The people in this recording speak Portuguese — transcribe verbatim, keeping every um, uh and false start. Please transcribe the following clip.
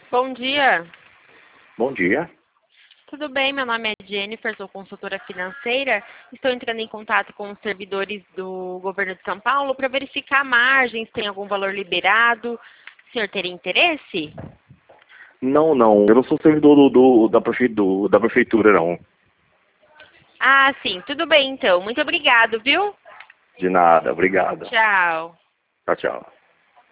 Bom dia. Bom dia. Tudo bem? Meu nome é Jennifer, sou consultora financeira. Estou entrando em contato com os servidores do governo de São Paulo para verificar margens, tem algum valor liberado. O senhor teria interesse? Não, não. Eu não sou servidor do, do- da, prefe, do- da prefeitura, não. Ah, sim. Tudo bem, então. Muito obrigado, viu? De nada. Obrigado. Tchau. Tchau, tchau.